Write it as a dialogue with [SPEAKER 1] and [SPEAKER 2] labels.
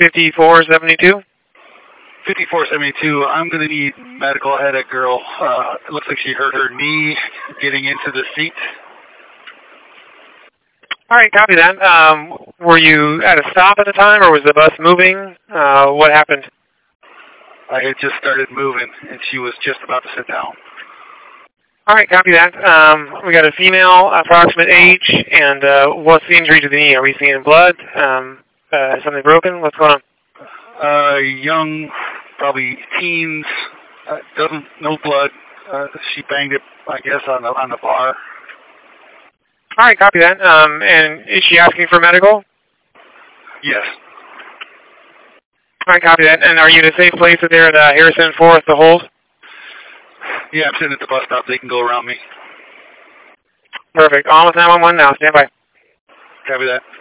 [SPEAKER 1] 5472?
[SPEAKER 2] 5472. I'm going to need medical. I had a girl. It looks like she hurt her knee getting into the seat.
[SPEAKER 1] All right, copy that. Were you at a stop at the time, or was the bus moving? What happened?
[SPEAKER 2] I had just started moving, and she was just about to sit down.
[SPEAKER 1] All right, copy that. We got a female, approximate age, and what's the injury to the knee? Are we seeing blood? Is something broken? What's going on?
[SPEAKER 2] Young, probably teens, no blood. She banged it, I guess, on the bar.
[SPEAKER 1] All right, copy that. And is she asking for medical?
[SPEAKER 2] Yes.
[SPEAKER 1] All right, copy that. And are you in a safe place there at Harrison Forest to hold?
[SPEAKER 2] Yeah, I'm sitting at the bus stop. They can go around me.
[SPEAKER 1] Perfect. On with 911 now. Stand by.
[SPEAKER 2] Copy that.